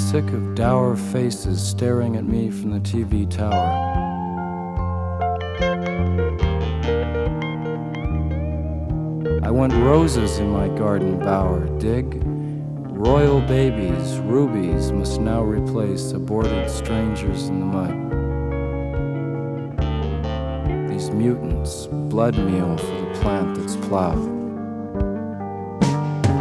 sick of dour faces staring at me from the TV tower. I want roses in my garden bower, dig? Royal babies, rubies must now replace aborted strangers in the mud. These mutants, blood meal for the plant that's plowed.